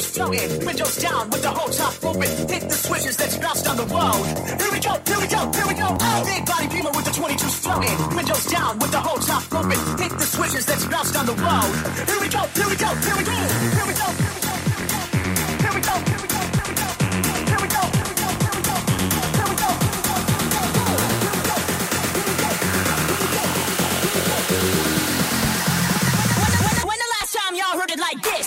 22's floating. Windows down with the whole top open. Hit the switches, let's bounce down the road. Here we go, here we go, here we go. Big body beamer with the 22's floating. Windows down with the whole top open. Hit the switches, let's bounce down the road. Here we go, here we go, here we go. Here we go, here we go, here we go. Here we go, here we go, here we go. Here we go, here we go, here we go. Here we go, here we go, here we go. When the last time y'all heard it like this?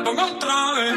pongo otra vez.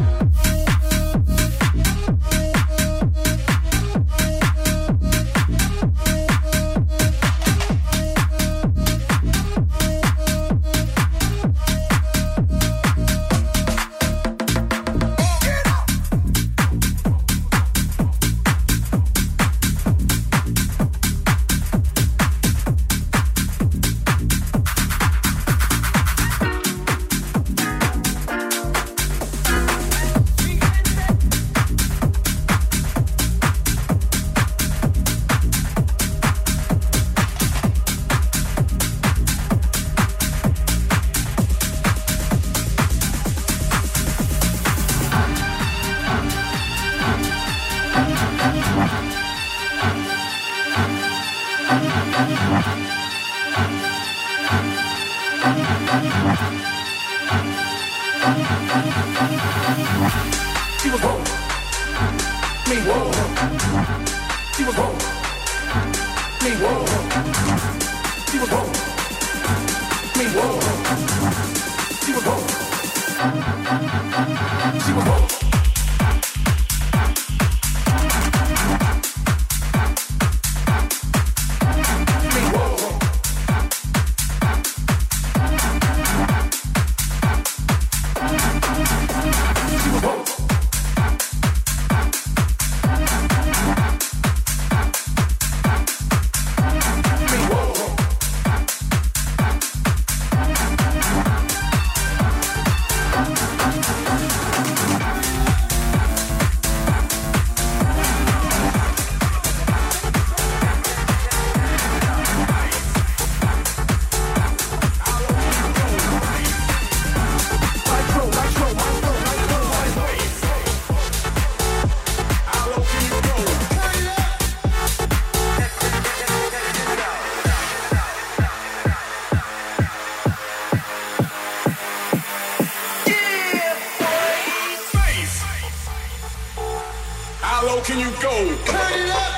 Can you go? Turn it up.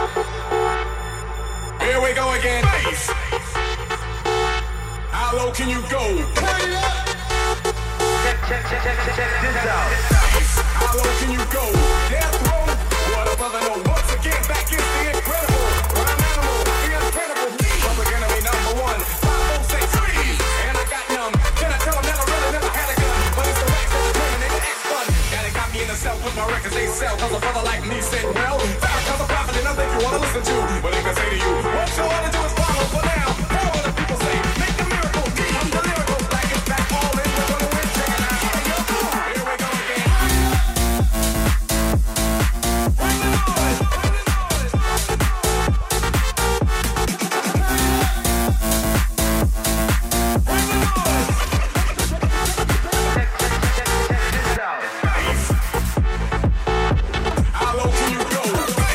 Here we go again. Bass. How low can you go? Turn it up. Check this out. Bass. How low can you go? Death row. What a brother know. Once again, back is the incredible. Rhyme animal, the incredible me. Public enemy number one. 506 and I got numb. Can I tell them that I really never had a gun? But it's the wax that determinate the X-Fun. Yeah, they got me in the cell with my records they sell. Cause a brother like me said, well, fact, cause a prophet and nothing you wanna listen to. But they can say to you, what you wanna do is follow for now. Hear what the people say, make the miracle. I'm the lyrical, like it's back all in. We're gonna win, check it out. Here we go again. Bring the noise, bring the noise. Bring the noise. Check this out. How low can you go?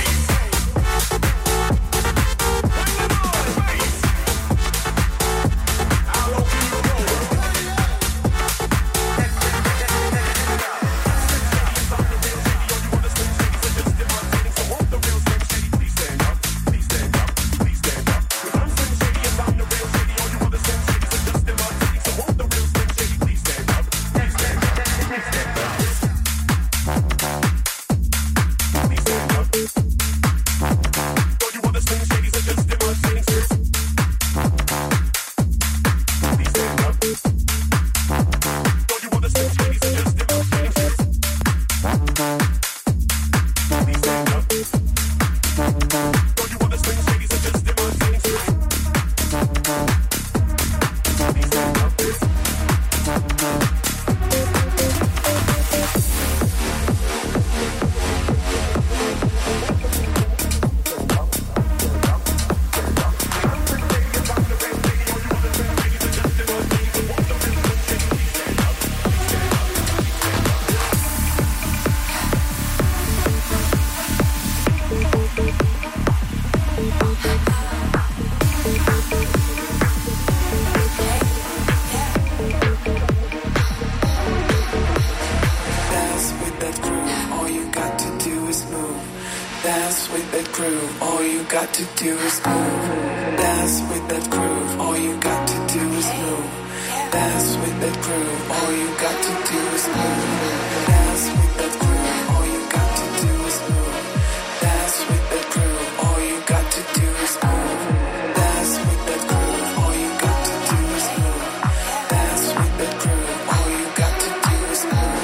groove, all you got to do is move. Dance with that groove, all you got to do is move. dance with that crew. All you got to do is move. Dance with that crew. All you got to do is move. Dance with that crew. All you got to do is move. Dance with that crew. All you got to do is move. Dance with that crew. All you got to do is move.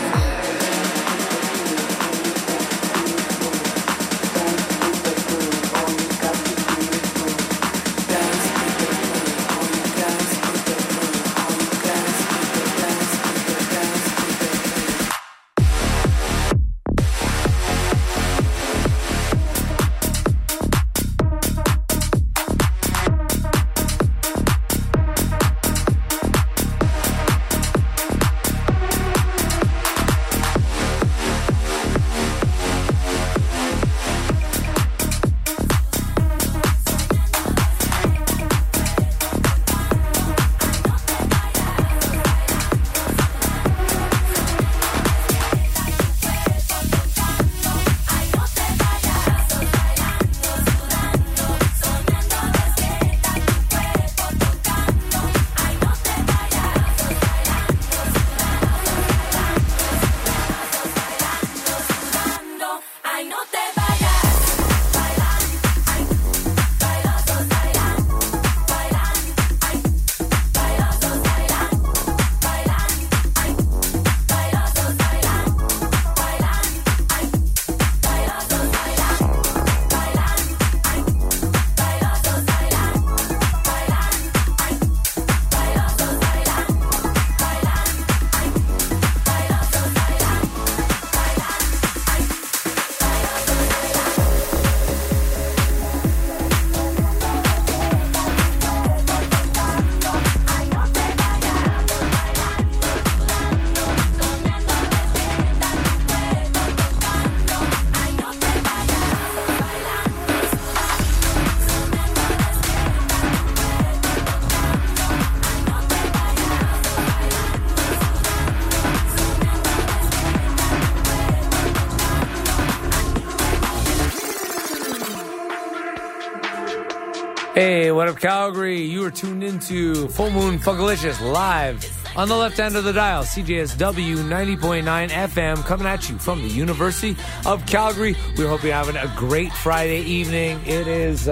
Hey, what up, Calgary? You are tuned into Full Moon Funkalicious live on the left end of the dial, CJSW 90.9 FM, coming at you from the University of Calgary. We hope you're having a great Friday evening. It is,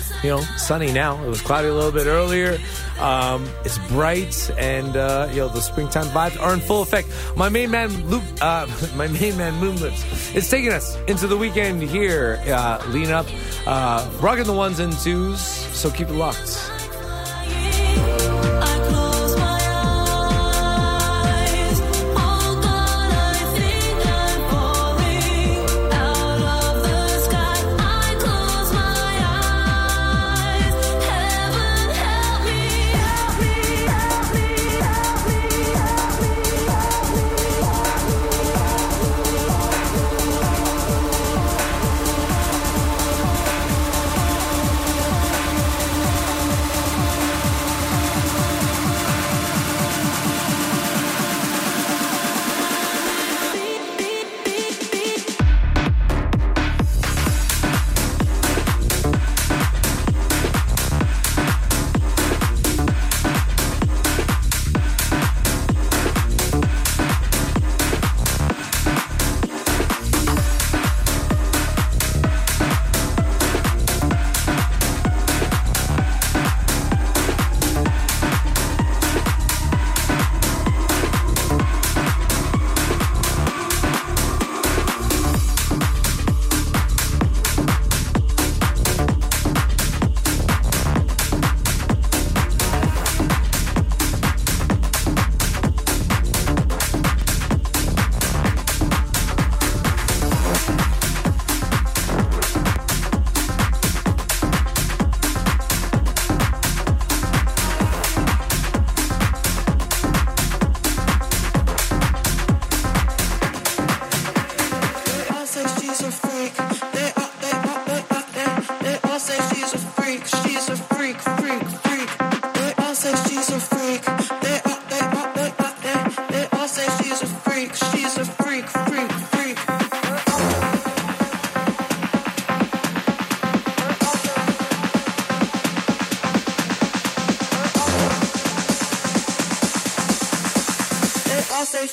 sunny now. It was cloudy a little bit earlier. It's bright, and the springtime vibes are in full effect. My main man, Moonlips, is taking us into the weekend here, leading up, rocking the ones and twos. So keep it locked.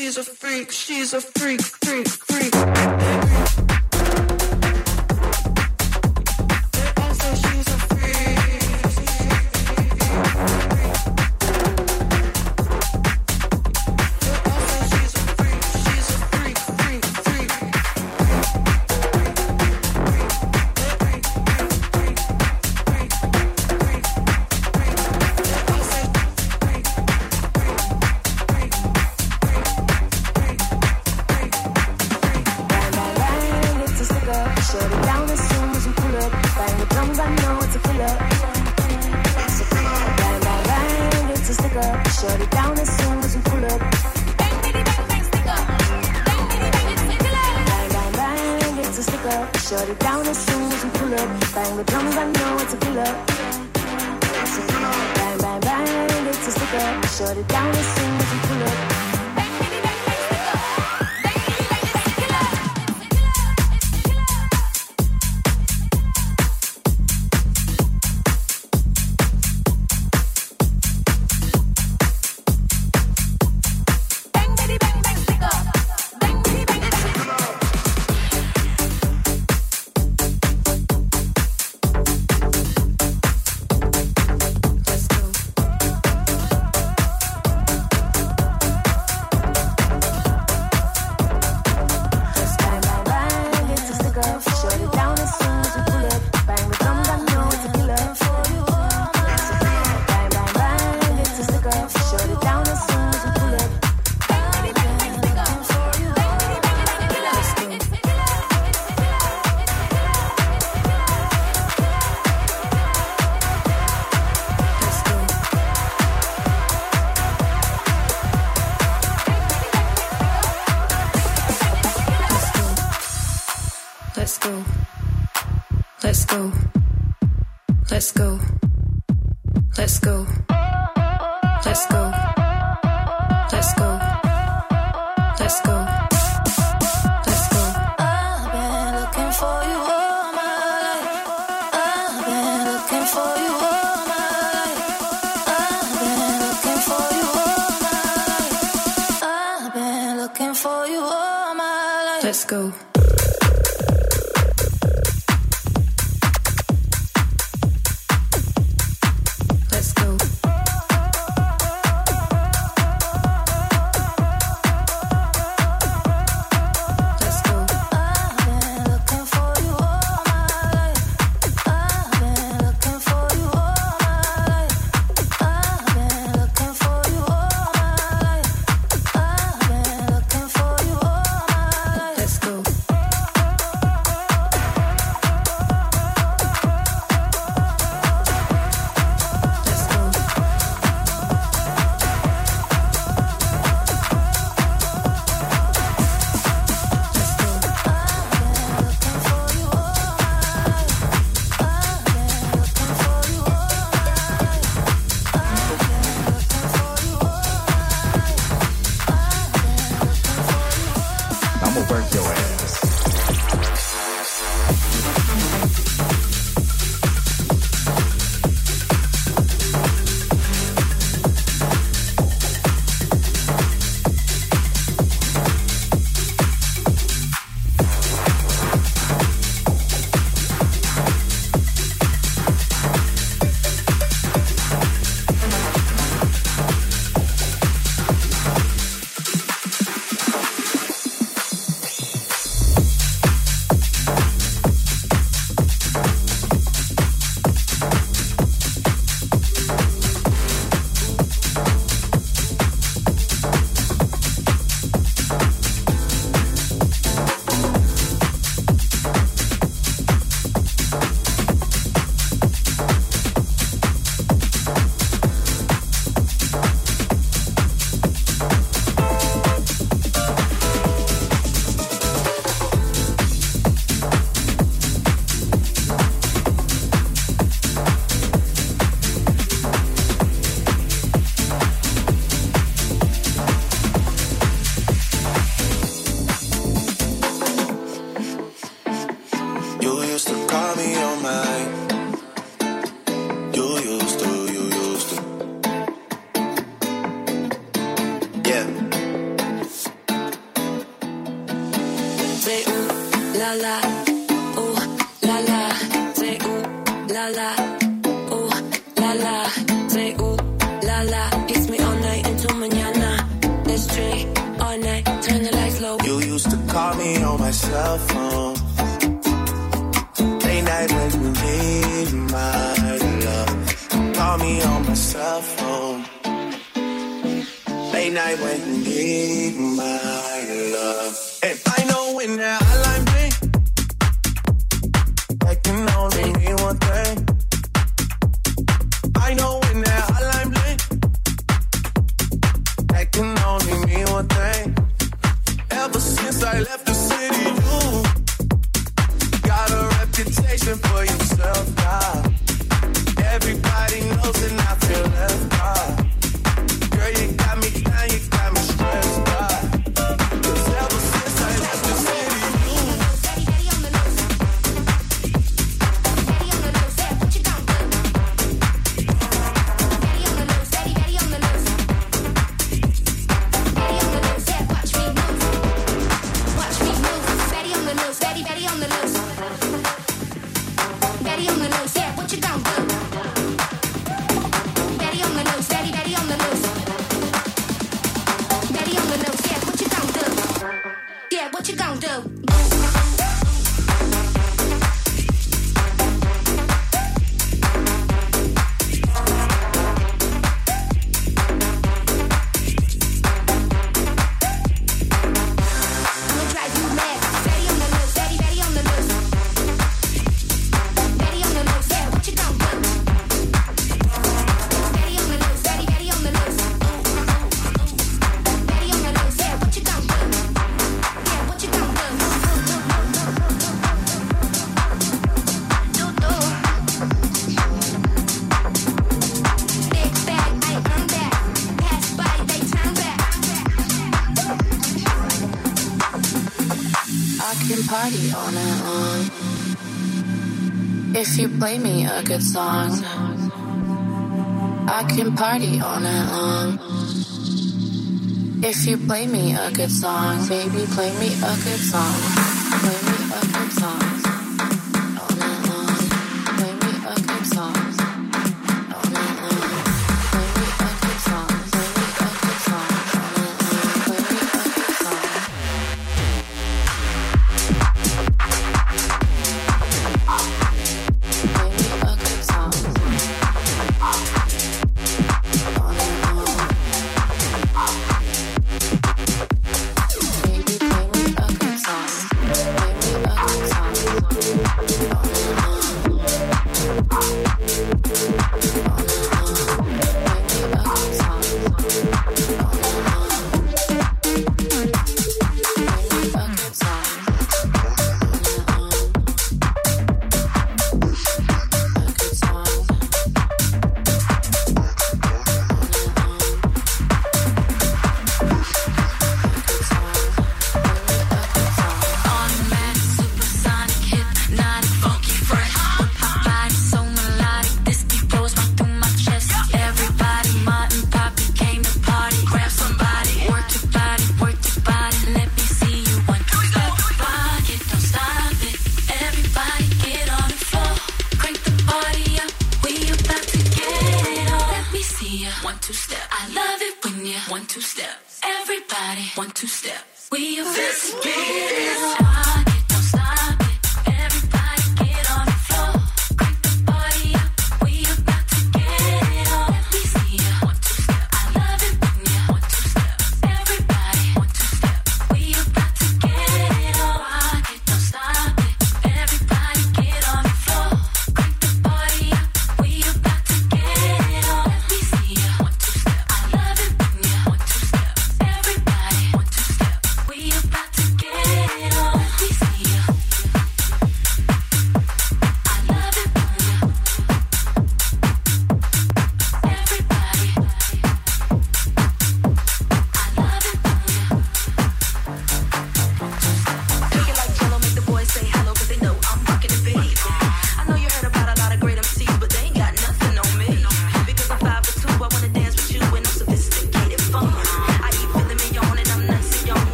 she's a freak, she's a freak, freak, freak. Let's go. say ooh la la, ooh la la, say ooh la la, ooh la la, say ooh la la. It's me all night until mañana. Let's drink all night, turn the lights low. You used to call me on my cell phone. Late night when you need my love. Call me on my cell phone. Late night when you need my love. And I know when that hotline bling, that can only mean one thing. I know when that hotline bling, that can only mean one thing. Ever since I left the city, you got a reputation for yourself, God. Everybody knows and I feel left out. Girl, you got me down, you got me stressed out. 'Cause ever since I left the city, you Steady on the nose, steady on the nose. Yeah, what you gon' do? Steady on the nose, steady on the nose, steady on the nose. Yeah, watch me move, steady on the nose, steady on the nose, steady on the nose. Yeah, what you gon' do? Steady on the nose, steady on the nose, steady on the nose. Yeah, what you gon' do? Yeah, what you gon' do? I'ma drive you mad. Steady on the nose, steady on the nose, steady on the nose. Yeah, what you gon' do? Steady on the nose, steady on the nose, steady on the nose. Yeah, what you gon' do? Yeah, what you gon' do? Big bag, I earn that. Pass by, they turn back. I can party all night long if you play me a good song. I can party all night long if you play me a good song. Baby, play me a good song. Play me a good song all night long. Play me a good song all night long. Play me a good song. Play me a good song all night long. Play me a good song. Play me a good song all night long. Baby, play me a good song. Play me a good song.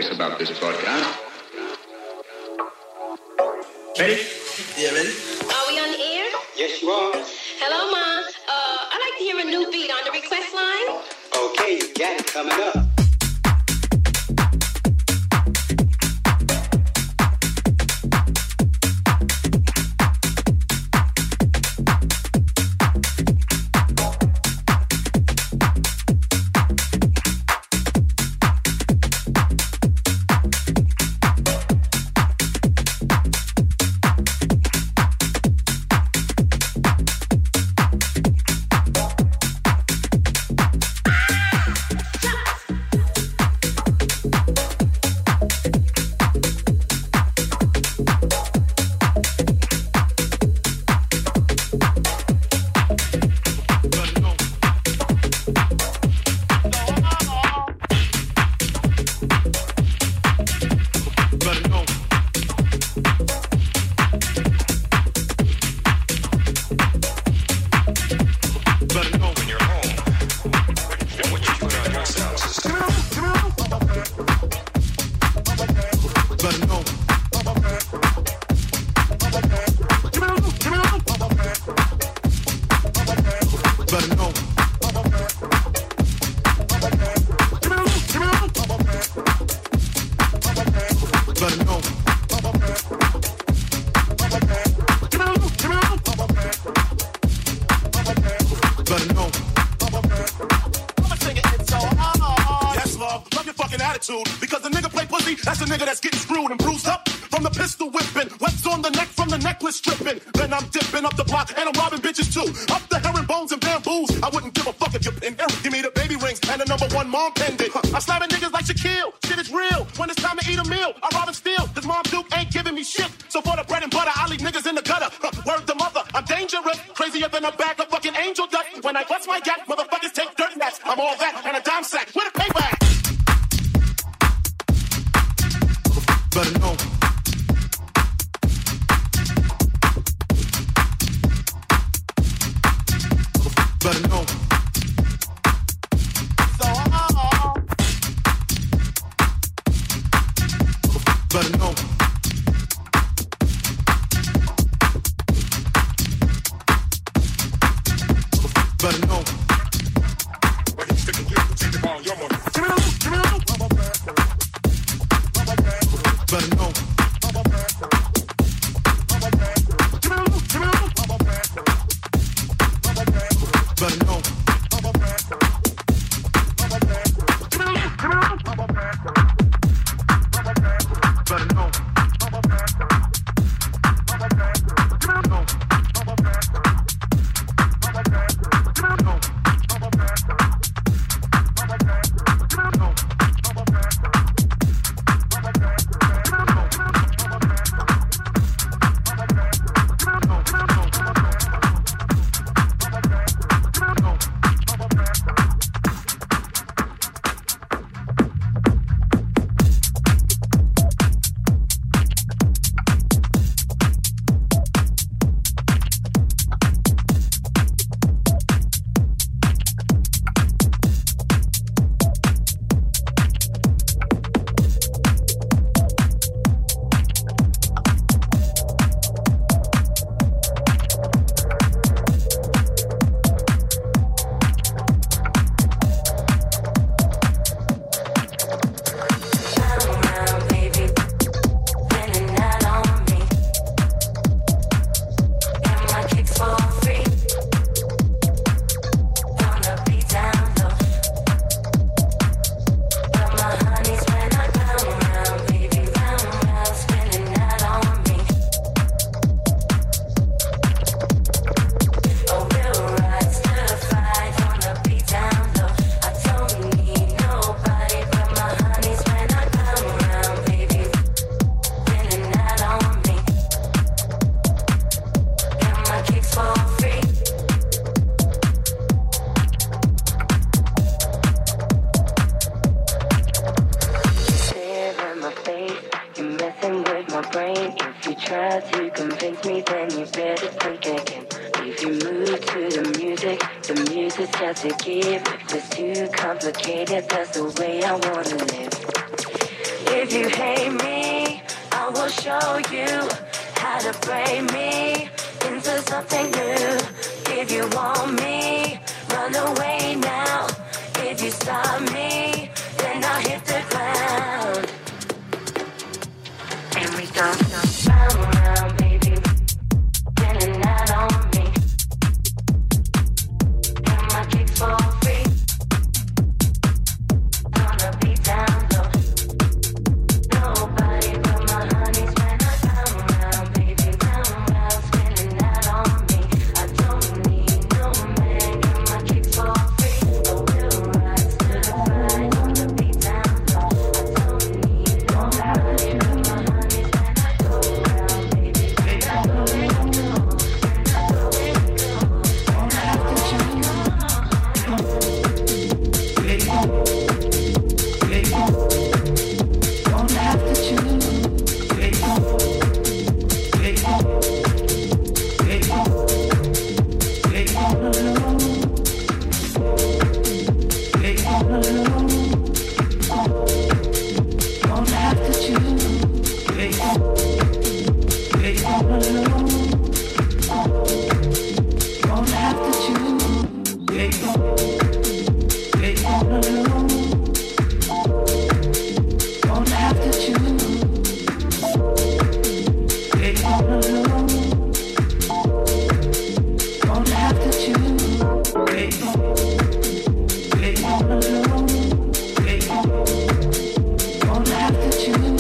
us about this broadcast. Ready? Yeah, ready? Are we on the air? Yes, you are. Hello, Ma. I'd like to hear a new beat on the request line. Okay, you got it coming up. Because the nigga play pussy, that's a nigga that's getting screwed and bruised up from the pistol whipping, webs on the neck from the necklace stripping. Then I'm dipping up the block and I'm robbing bitches too. Up the herringbones and bamboos. I wouldn't give a fuck if you're in there. Give me the baby rings and the #1 mom pendant. I'm slamming niggas like Shaquille. Shit is real. When it's time to eat a meal, I rob and steal. Cause Mom Duke ain't giving me shit. So for the bread and butter, I leave niggas in the gutter. Word the mother, I'm dangerous. Crazier than a bag of fucking angel dust. When I bust my gat, motherfuckers take dirty naps. I'm all that and a dime sack. Where the paper at? Better know. Better know. Better know. Better know. Why you sticking here to take the ball? Your money. Better know. Better know. To give, if it's too complicated, that's the way I wanna live. If you hate me, I will show you how to frame me into something new. If you want me, run away now. If you stop me, then I'll hit the ground. And we don't round around, baby, spinning that on me. And my kicks for free. Gonna be down low. Nobody but my honeys when I round around, baby, round around, spinning that on me. I don't need no man, get my kicks for free. I will rise to the side, gonna be down low. I don't need nobody but my honeys when I go around, baby. When I go, when I go, when I go, when I go. When I have to change. Gonna have to choose. Gonna have to choose. Gonna have to choose. Gonna have to choose. Gonna have to choose. Gonna have to choose.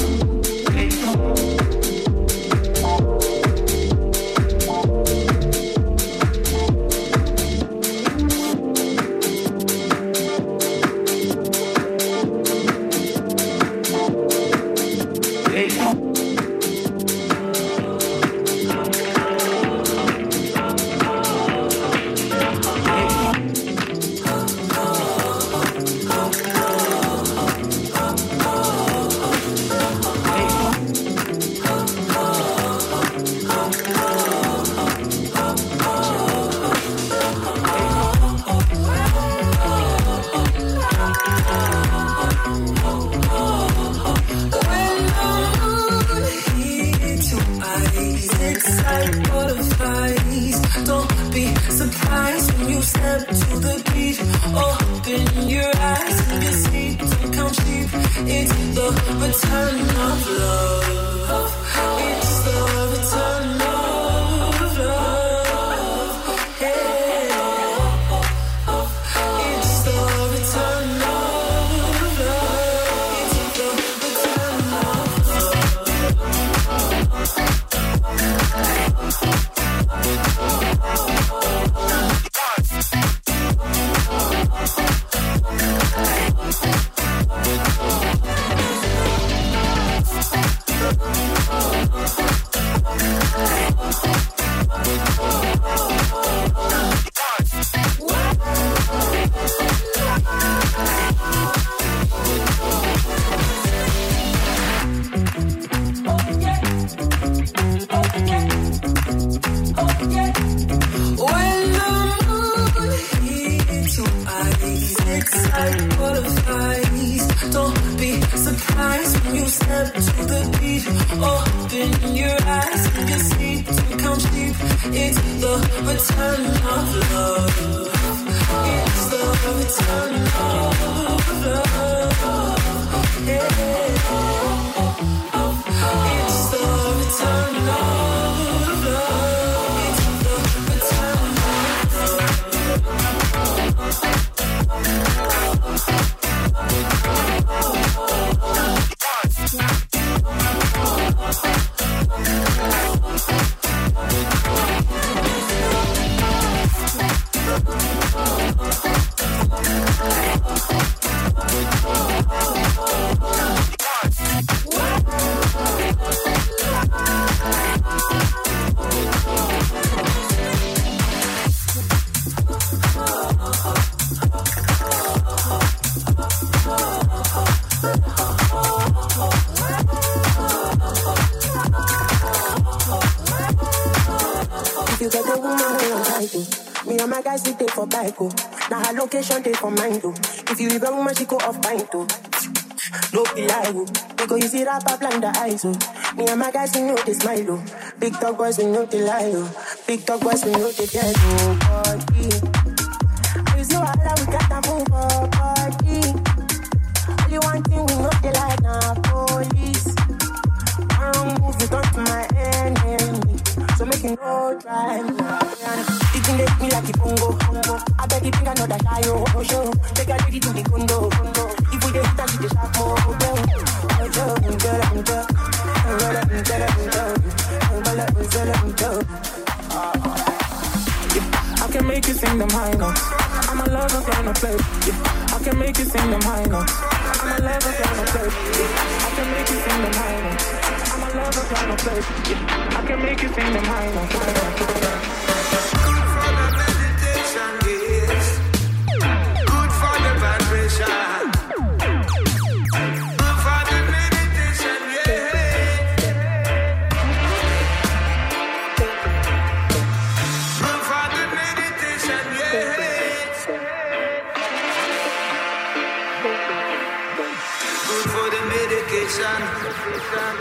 guys they for bike, oh. Now her location they for mine, oh. If you leave a woman, she go off pint, oh. No be lie, oh. Because you see rapper blind the eyes, oh. Me and my guys, we know they smile, oh. Big talk boys, we know they lie, oh. Big talk boys, we know they fear, oh. Body. You see what we got to move for body. Only one thing we know they like now, police. Wrong move, you come to my enemy. So make it no drive. You can make me like a bongo. I bet you think I know that I owe show. Take a lady to the condo. If we did that, she just have more. I can make you sing them high notes. I'm a lover, gonna play. I can make you sing them high notes. I'm a lover, gonna play. I can make you sing them high notes. I'm a lover, gonna play. I can make you sing them high notes. Good for the vibration. Good for the meditation, yeah. Good for the meditation, yeah. Good for the medication.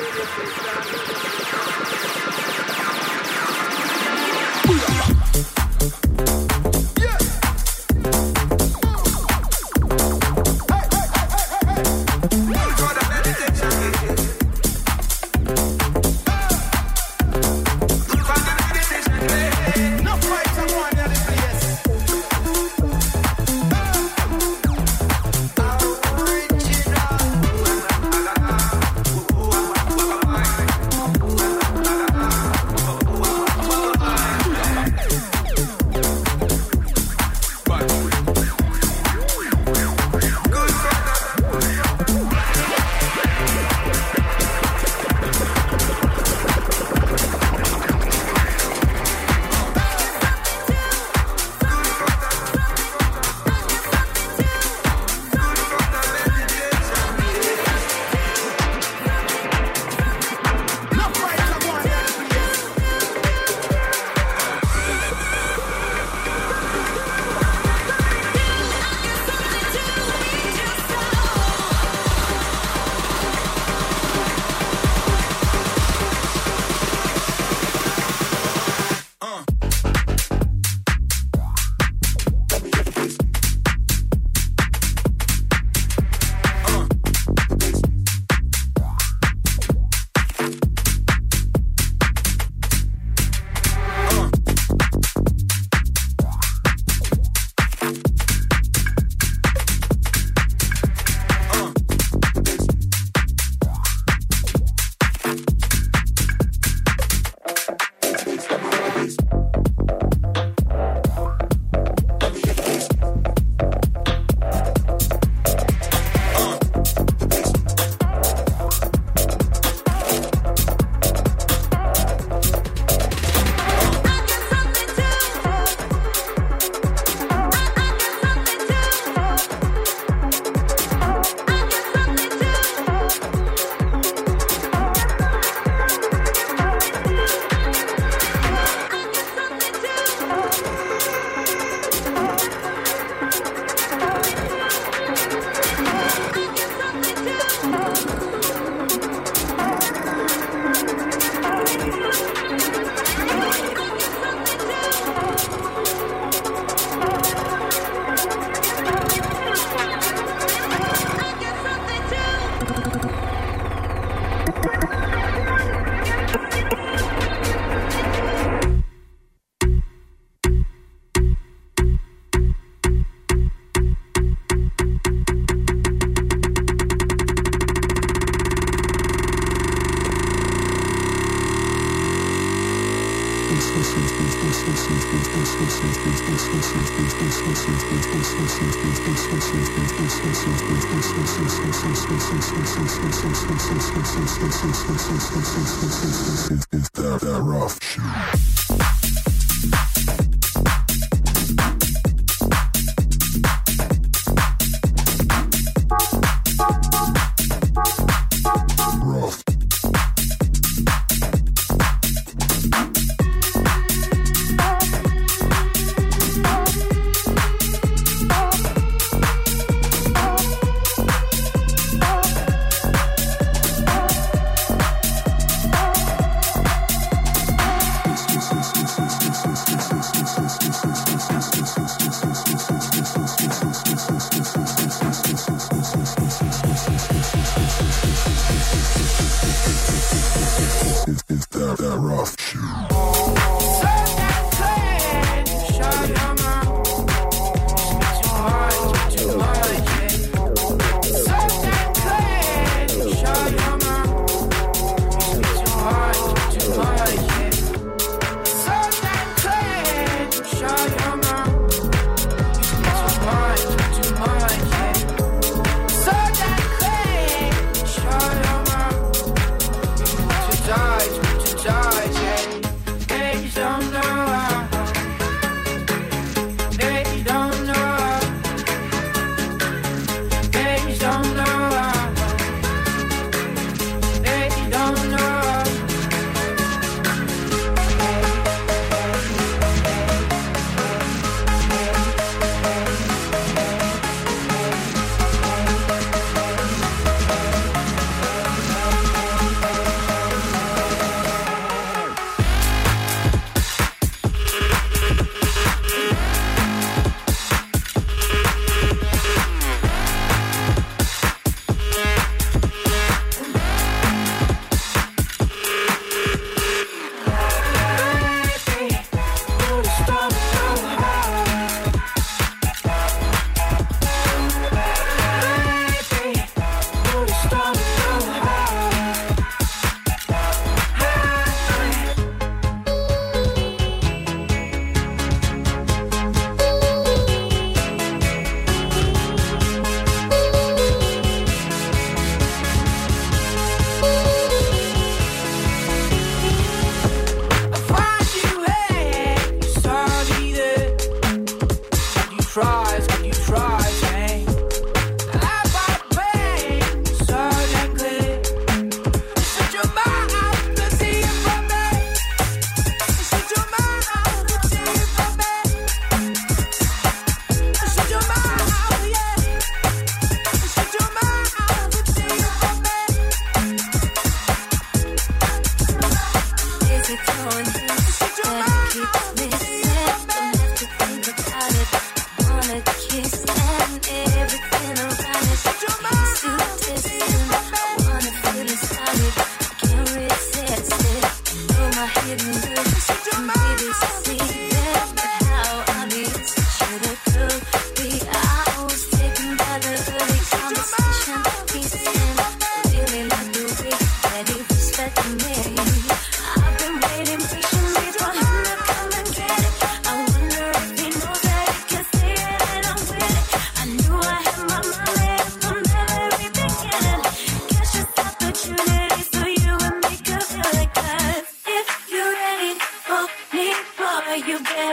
It's that rough shit.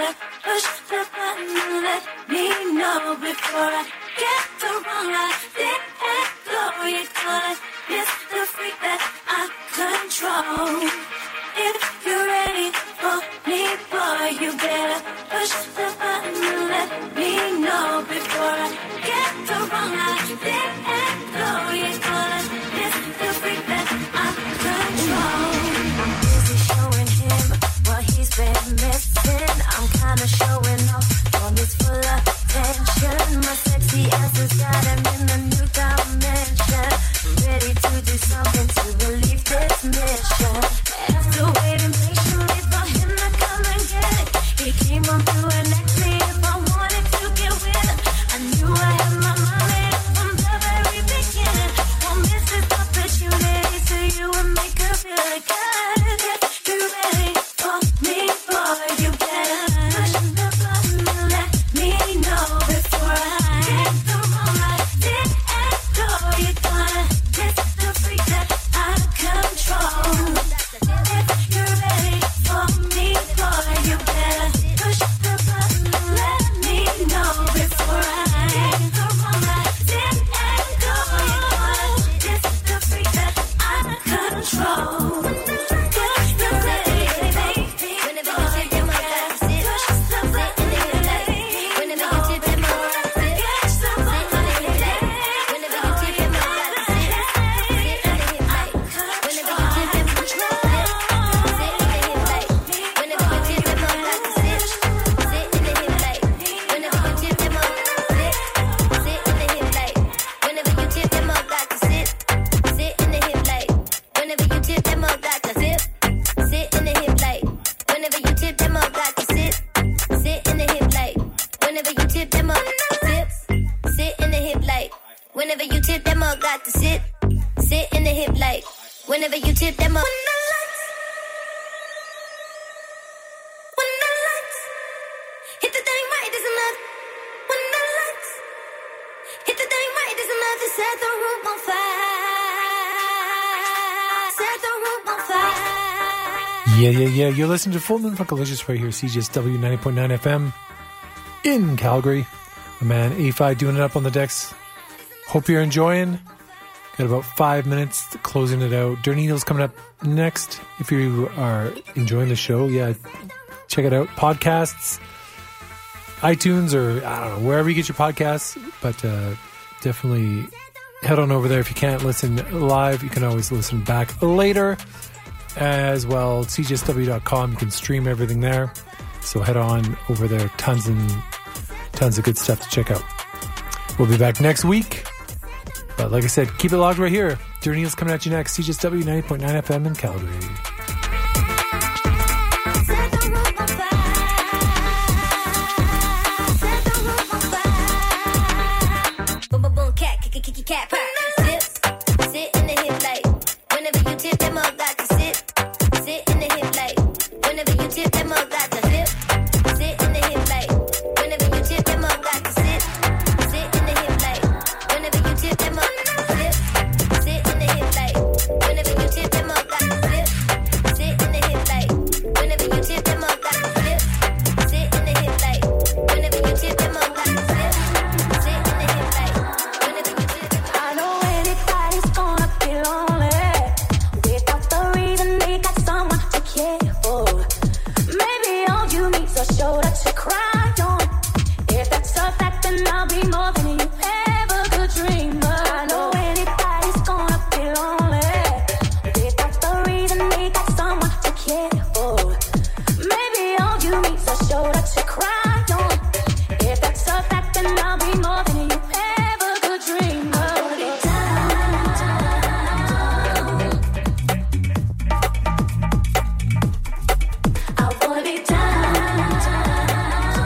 gotta push the button and let me know before I get the wrong idea and go. You're gonna miss the freak that I control. If you're ready for me, boy, you better push the button and let me know before I get the wrong idea and go. You're gonna miss the freak that I control. I'm busy showing him what he's been missing. I'm kinda showing off from his full attention. My sexy ass has got him in a new dimension. Ready to do something to relieve this mission. After waiting patiently for him to come and get it, he came on through and asked me if I wanted to get with him. I knew I had my mind made up from the very beginning. Won't miss this opportunity to you and make her feel like good. If you're ready for me, boy, you better push the button and let me know before I get the wrong idea and go. You're gonna miss the freak that I control. If you're ready for me, boy, you better push the button and let me know before I get the wrong idea and go. You're gonna miss the freak that I control. If you're ready, baby, whenever you take them out, push the button and let me know. Whenever you take them out, get somebody. Whenever you take them out, sit in the hip light. Whenever you take them out, sit in the hip light. Whenever you take them out, sit in the hip light. Whenever you take them out, sit in the hip light. Whenever you take them out, got to sit in the hip light. Whenever you tip them out, got to sit in the hip light. Whenever you tip them out, got to sit in the hip light. Whenever you tip them out, sit in the hip light. Whenever you tip them out, got to sit in the hip light. Whenever you tip them out. When the lights hit the thing right, there's another. When the lights hit the thing right, there's another. Set the room on fire. Set the room on fire. Yeah. You're listening to Full Moon Funkalicious right here, CJSW 90.9 FM in Calgary. My man A5 doing it up on the decks. Hope you're enjoying. Got about 5 minutes to closing it out. Dirty Needles coming up next. If you are enjoying the show, yeah, check it out. Podcasts, iTunes, or I don't know, wherever you get your podcasts. But definitely head on over there. If you can't listen live, you can always listen back later as well. CJSW.com. You can stream everything there. So head on over there. Tons of good stuff to check out. We'll be back next week. But like I said, keep it logged right here. Dirty Needles coming at you next. CJSW 90.9 FM in Calgary. Boom, boom, boom, cat, cat, purr. Sit in the hip light. Whenever you tip them out, got to sit in the hip light. Whenever you tip them out, got to sit in the hip light. Whenever you tip them out, got to sit in the hip light. Whenever you tip them out, sit in the hip light. Whenever you tip them out, got to sit in the hip light. Whenever you tip them out, got to sit in the hip light. Whenever you tip them out, got to sit in the hip light. Whenever you tip them out. I know anybody's gonna be lonely without the reason they got someone to care for. Maybe all you need's a shoulder to cry on. If that's a fact, then I'll be more than you ever could dream of. I know anybody's gonna be lonely without the reason they got someone to care for. Maybe all you need's a shoulder to cry on. If that's a fact, then I'll be more than you ever could dream of. I wanna be down.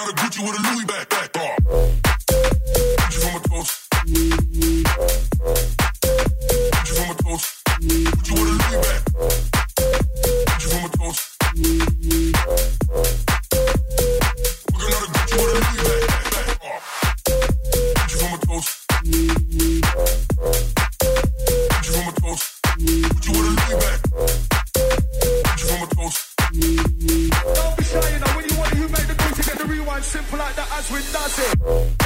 out of Gucci with a Louis back. Gucci from a toast. Gucci from a toast. Gucci with a Louis back. Gucci from a toast. Walking out of Gucci with a Louis back. Gucci from a toast. Gucci from a toast. Gucci with a Louis back. Gucci from a toast. Don't be shy, you know, when you want it, you make the Gucci, get the rewind, simple like that as we does it.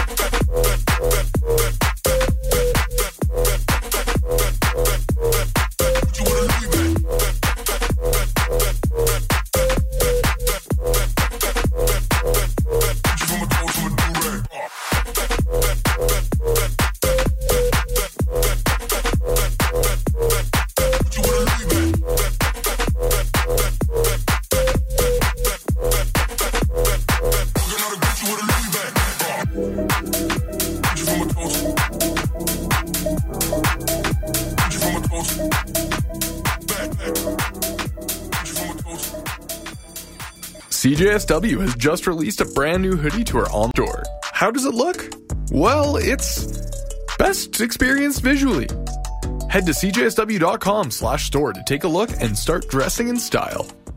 CJSW has just released a brand new hoodie to our online store. How does it look? Well, it's best experienced visually. Head to cjsw.com/store to take a look and start dressing in style.